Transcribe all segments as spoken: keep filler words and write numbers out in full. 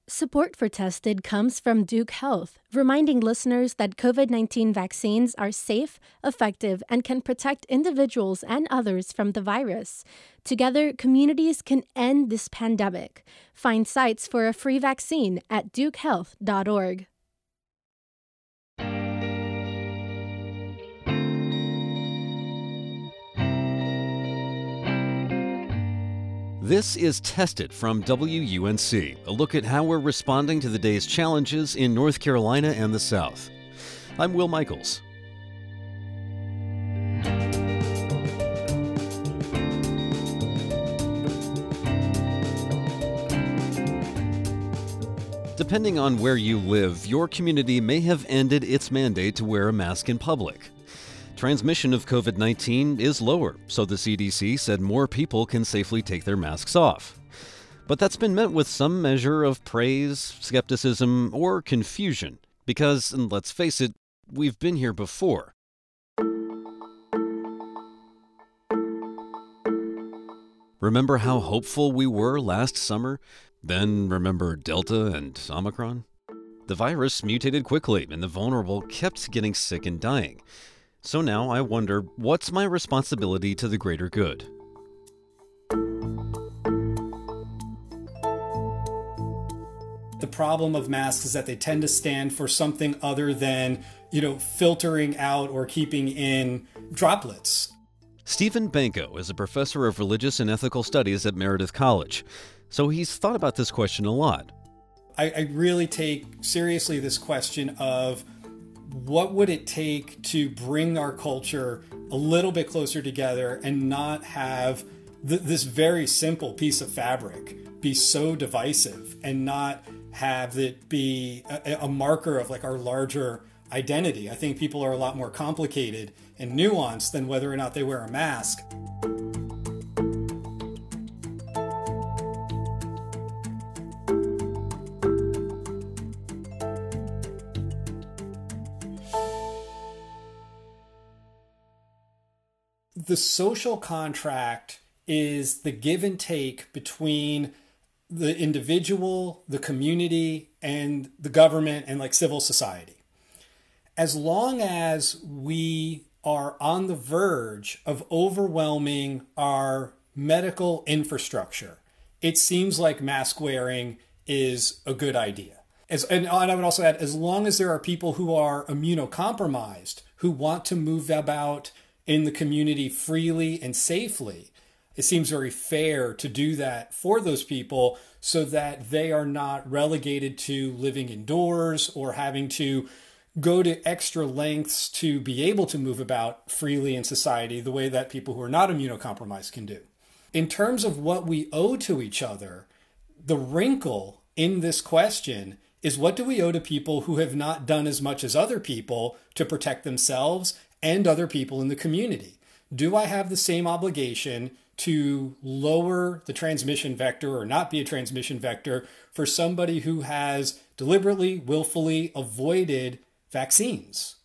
Support for Tested comes from Duke Health, reminding listeners that COVID nineteen vaccines are safe, effective, and can protect individuals and others from the virus. Together, communities can end this pandemic. Find sites for a free vaccine at duke health dot org. This is Tested from W U N C, a look at how we're responding to the day's challenges in North Carolina and the South. I'm Will Michaels. Depending on where you live, your community may have ended its mandate to wear a mask in public. Transmission of COVID nineteen is lower, so the C D C said more people can safely take their masks off. But that's been met with some measure of praise, skepticism, or confusion, because, and let's face it, we've been here before. Remember how hopeful we were last summer? Then remember Delta and Omicron? The virus mutated quickly, and the vulnerable kept getting sick and dying. So now I wonder, what's my responsibility to the greater good? The problem of masks is that they tend to stand for something other than, you know, filtering out or keeping in droplets. Stephen Banko is a professor of religious and ethical studies at Meredith College, so he's thought about this question a lot. I, I really take seriously this question of what would it take to bring our culture a little bit closer together and not have th- this very simple piece of fabric be so divisive and not have it be a, a marker of like our larger identity. I think people are a lot more complicated and nuanced than whether or not they wear a mask. The social contract is the give and take between the individual, the community, and the government and like civil society. As long as we are on the verge of overwhelming our medical infrastructure, it seems like mask wearing is a good idea. As, and I would also add, as long as there are people who are immunocompromised, who want to move about in the community freely and safely, it seems very fair to do that for those people so that they are not relegated to living indoors or having to go to extra lengths to be able to move about freely in society the way that people who are not immunocompromised can do. In terms of what we owe to each other, the wrinkle in this question is, what do we owe to people who have not done as much as other people to protect themselves and other people in the community? Do I have the same obligation to lower the transmission vector or not be a transmission vector for somebody who has deliberately, willfully avoided vaccines?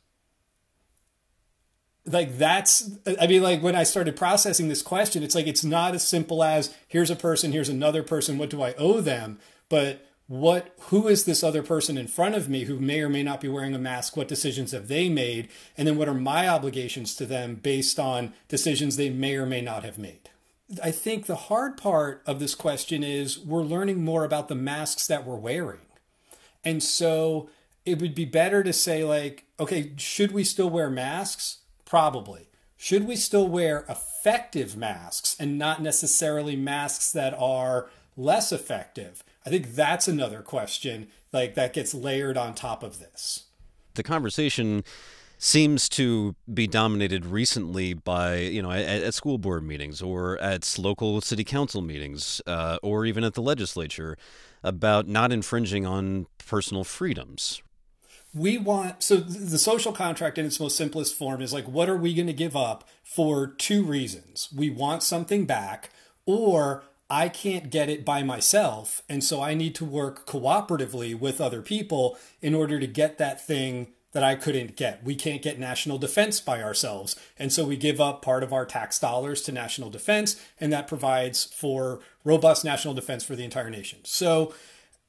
Like that's, I mean, like when I started processing this question, it's like, it's not as simple as here's a person, here's another person, what do I owe them? But what, who is this other person in front of me who may or may not be wearing a mask? What decisions have they made? And then what are my obligations to them based on decisions they may or may not have made? I think the hard part of this question is we're learning more about the masks that we're wearing. And so it would be better to say like, okay, should we still wear masks? Probably. Should we still wear effective masks and not necessarily masks that are less effective? I think that's another question like that gets layered on top of this. The conversation seems to be dominated recently by, you know, at, at school board meetings or at local city council meetings uh, or even at the legislature about not infringing on personal freedoms. We want, so the social contract in its most simplest form is like, what are we going to give up for two reasons? We want something back, or I can't get it by myself, and so I need to work cooperatively with other people in order to get that thing that I couldn't get. We can't get national defense by ourselves, and so we give up part of our tax dollars to national defense, and that provides for robust national defense for the entire nation. So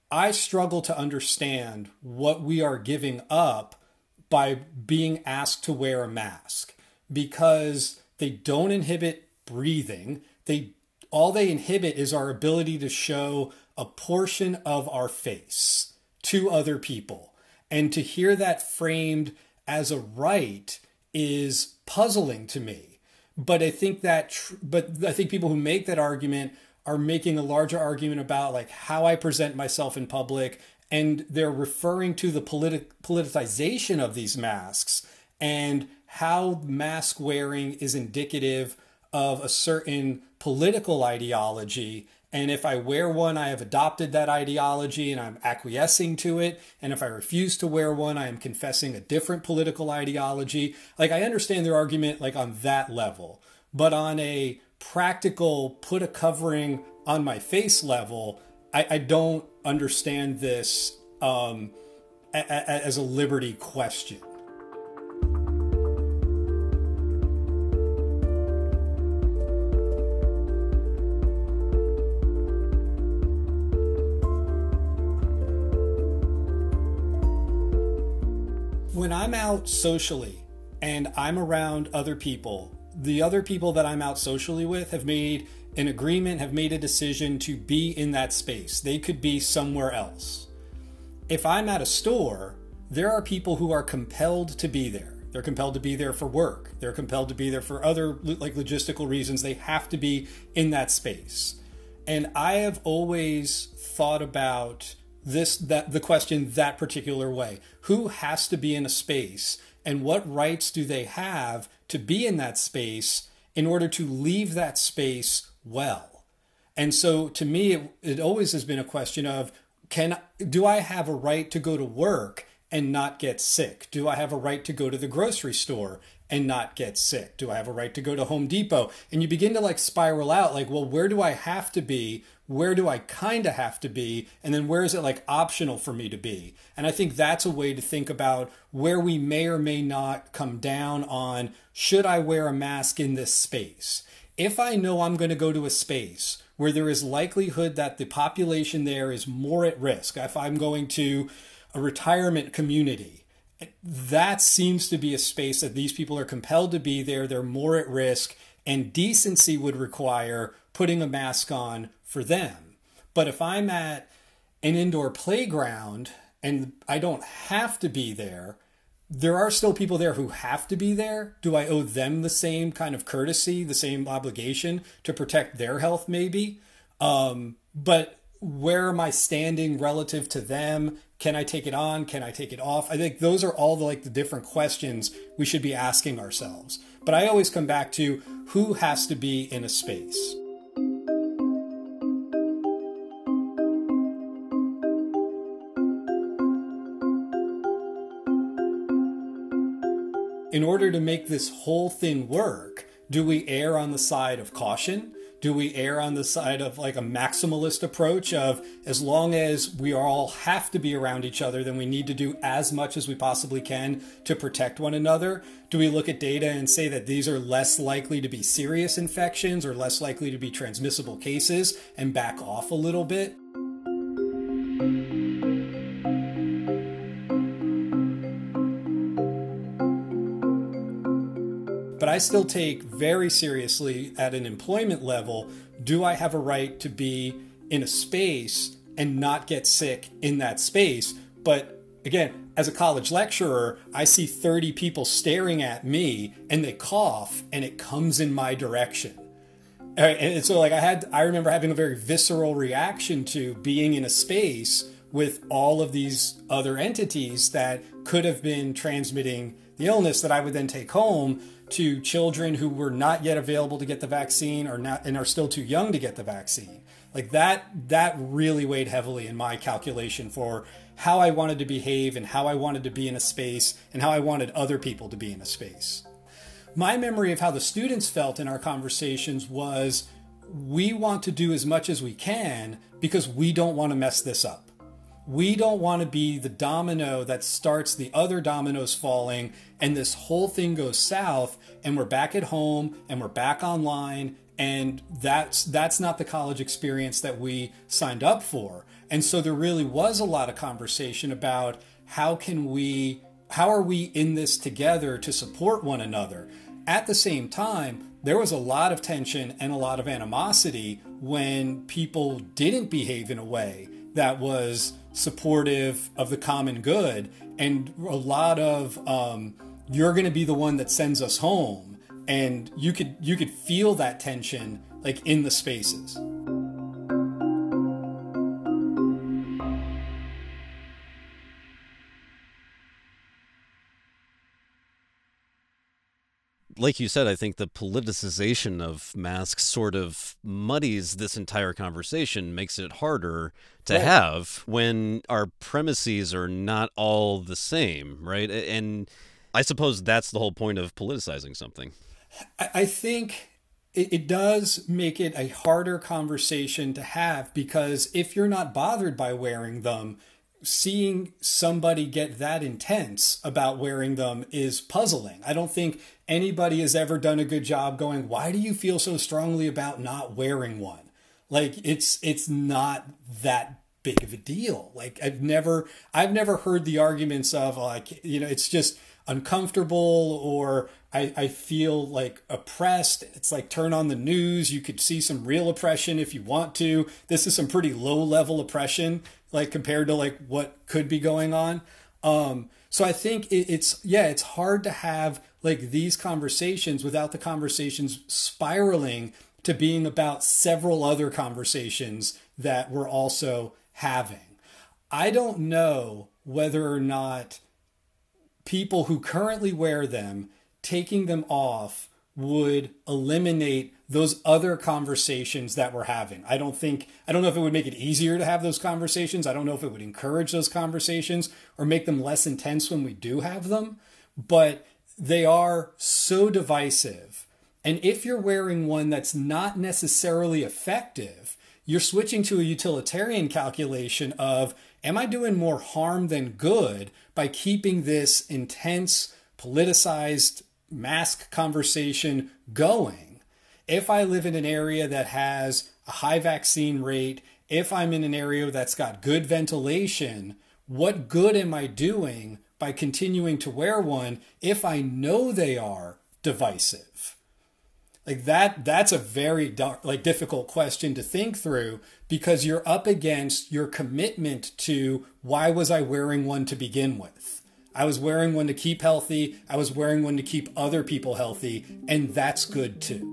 I struggle to understand what we are giving up by being asked to wear a mask, because they don't inhibit breathing. They all they inhibit is our ability to show a portion of our face to other people. And to hear that framed as a right is puzzling to me. But I think that tr- but I think people who make that argument are making a larger argument about like how I present myself in public, and they're referring to the politi- politicization of these masks and how mask wearing is indicative of a certain political ideology. And if I wear one, I have adopted that ideology and I'm acquiescing to it. And if I refuse to wear one, I am confessing a different political ideology. Like, I understand their argument like on that level, but on a practical put a covering on my face level, I, I don't understand this um, a, a, as a liberty question. When I'm out socially and I'm around other people, the other people that I'm out socially with have made an agreement, have made a decision to be in that space. They could be somewhere else. If I'm at a store, there are people who are compelled to be there. They're compelled to be there for work. They're compelled to be there for other like logistical reasons. They have to be in that space. And I have always thought about this, that the question that particular way. Who has to be in a space, and what rights do they have to be in that space in order to leave that space well? And so to me, it, it always has been a question of, can do I have a right to go to work and not get sick? Do I have a right to go to the grocery store and not get sick? Do I have a right to go to Home Depot? And you begin to like spiral out like, well, where do I have to be? Where do I kind of have to be? And then where is it like optional for me to be? And I think that's a way to think about where we may or may not come down on, should I wear a mask in this space? If I know I'm going to go to a space where there is likelihood that the population there is more at risk, if I'm going to a retirement community, that seems to be a space that these people are compelled to be there. They're more at risk, and decency would require putting a mask on for them. But if I'm at an indoor playground and I don't have to be there, there are still people there who have to be there. Do I owe them the same kind of courtesy, the same obligation to protect their health maybe? Um, but where am I standing relative to them? Can I take it on? Can I take it off? I think those are all the like the different questions we should be asking ourselves. But I always come back to who has to be in a space. In order to make this whole thing work, do we err on the side of caution? Do we err on the side of like a maximalist approach of, as long as we all have to be around each other, then we need to do as much as we possibly can to protect one another? Do we look at data and say that these are less likely to be serious infections or less likely to be transmissible cases and back off a little bit? But I still take very seriously at an employment level, do I have a right to be in a space and not get sick in that space? But again, as a college lecturer, I see thirty people staring at me and they cough and it comes in my direction. And so like I had, I remember having a very visceral reaction to being in a space with all of these other entities that could have been transmitting the illness that I would then take home to children who were not yet available to get the vaccine or not and are still too young to get the vaccine. Like that, that really weighed heavily in my calculation for how I wanted to behave and how I wanted to be in a space and how I wanted other people to be in a space. My memory of how the students felt in our conversations was, we want to do as much as we can because we don't want to mess this up. We don't want to be the domino that starts the other dominoes falling and this whole thing goes south and we're back at home and we're back online, and that's that's not the college experience that we signed up for. And so there really was a lot of conversation about how can we, how are we in this together to support one another? At the same time, there was a lot of tension and a lot of animosity when people didn't behave in a way that was supportive of the common good, and a lot of um, you're going to be the one that sends us home, and you could you could feel that tension like in the spaces. Like you said, I think the politicization of masks sort of muddies this entire conversation, makes it harder to right. have when our premises are not all the same, right? And I suppose that's the whole point of politicizing something. I think it does make it a harder conversation to have, because if you're not bothered by wearing them, seeing somebody get that intense about wearing them is puzzling. I don't think anybody has ever done a good job going, why do you feel so strongly about not wearing one? Like it's it's not that big of a deal. Like I've never I've never heard the arguments of like, you know, it's just uncomfortable, or I, I feel like oppressed. It's like turn on the news. You could see some real oppression if you want to. This is some pretty low level oppression, like compared to like what could be going on. Um, so I think it, it's, yeah, it's hard to have like these conversations without the conversations spiraling to being about several other conversations that we're also having. I don't know whether or not people who currently wear them, taking them off would eliminate those other conversations that we're having. I don't think, I don't know if it would make it easier to have those conversations. I don't know if it would encourage those conversations or make them less intense when we do have them, but they are so divisive. And if you're wearing one that's not necessarily effective, you're switching to a utilitarian calculation of, am I doing more harm than good by keeping this intense, politicized mask conversation going? If I live in an area that has a high vaccine rate, if I'm in an area that's got good ventilation, what good am I doing by continuing to wear one if I know they are divisive? Like that, that's a very like difficult question to think through, because you're up against your commitment to, why was I wearing one to begin with? I was wearing one to keep healthy. I was wearing one to keep other people healthy. And that's good too.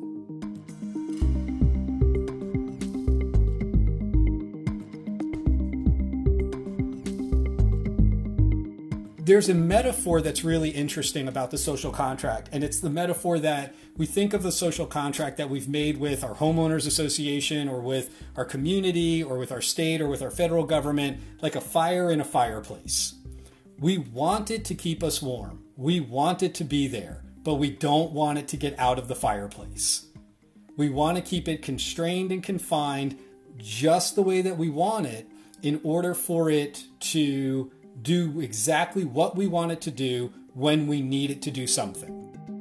There's a metaphor that's really interesting about the social contract, and it's the metaphor that we think of the social contract that we've made with our homeowners association or with our community or with our state or with our federal government, like a fire in a fireplace. We want it to keep us warm. We want it to be there, but we don't want it to get out of the fireplace. We want to keep it constrained and confined just the way that we want it in order for it to do exactly what we want it to do when we need it to do something.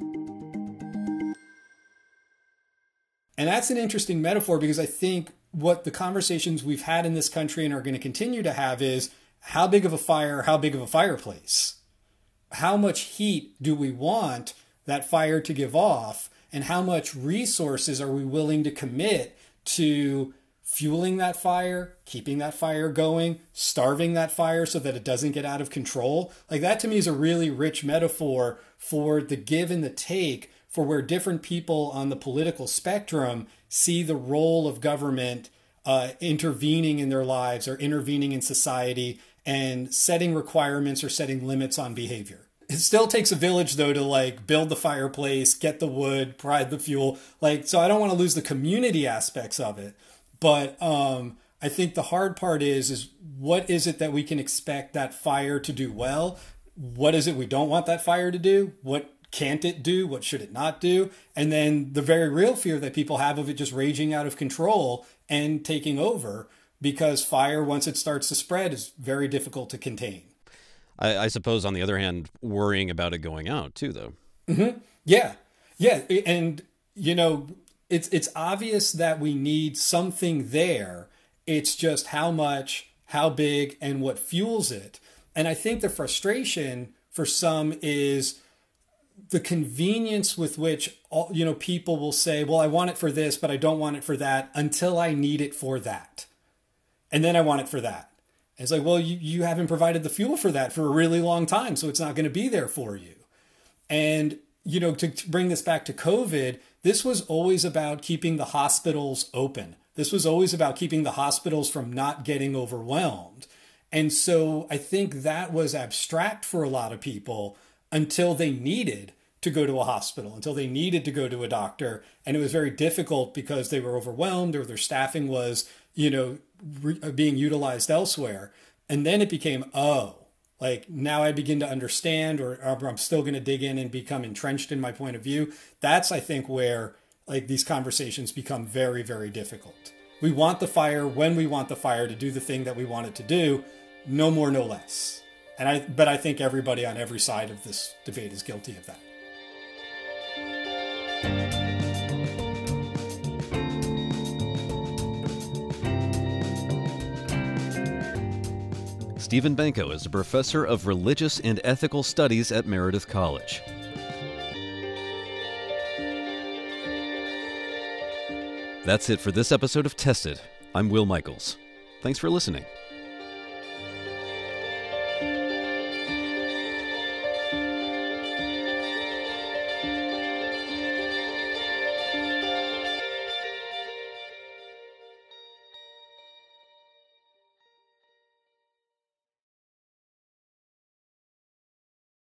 And that's an interesting metaphor, because I think what the conversations we've had in this country and are going to continue to have is, how big of a fire, how big of a fireplace? How much heat do we want that fire to give off? And how much resources are we willing to commit to fueling that fire, keeping that fire going, starving that fire so that it doesn't get out of control? Like that to me is a really rich metaphor for the give and the take, for where different people on the political spectrum see the role of government uh, intervening in their lives or intervening in society and setting requirements or setting limits on behavior. It still takes a village though to like build the fireplace, get the wood, provide the fuel. Like, so I don't want to lose the community aspects of it. But um, I think the hard part is, is what is it that we can expect that fire to do well? What is it we don't want that fire to do? What can't it do? What should it not do? And then the very real fear that people have of it just raging out of control and taking over, because fire, once it starts to spread, is very difficult to contain. I, I suppose, on the other hand, worrying about it going out too, though. Mm-hmm. Yeah. Yeah. And, you know, It's it's obvious that we need something there. It's just how much how big, and what fuels it. And I think the frustration for some is the convenience with which all, you know, people will say, well, I want it for this, but I don't want it for that until I need it for that. And then I want it for that. And it's like, well, you, you haven't provided the fuel for that for a really long time, so it's not going to be there for you. And, you know, to, to bring this back to COVID, this was always about keeping the hospitals open. This was always about keeping the hospitals from not getting overwhelmed. And so I think that was abstract for a lot of people until they needed to go to a hospital, until they needed to go to a doctor. And it was very difficult because they were overwhelmed or their staffing was, you know, re- being utilized elsewhere. And then it became, oh, like now I begin to understand, or, or I'm still going to dig in and become entrenched in my point of view. That's, I think, where like these conversations become very, very difficult. We want the fire when we want the fire to do the thing that we want it to do, no more, no less. And I, but I think everybody on every side of this debate is guilty of that. Stephen Banko is a professor of religious and ethical studies at Meredith College. That's it for this episode of Tested. I'm Will Michaels. Thanks for listening.